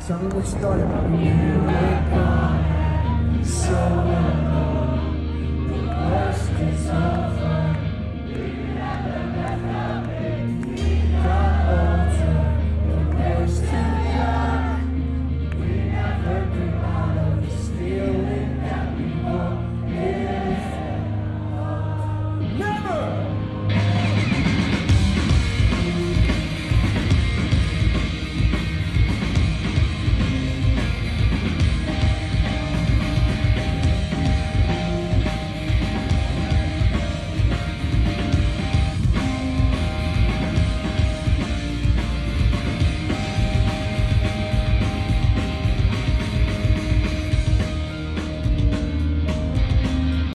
Tell me what you thought about me. You were gone, so alone. The worst is over.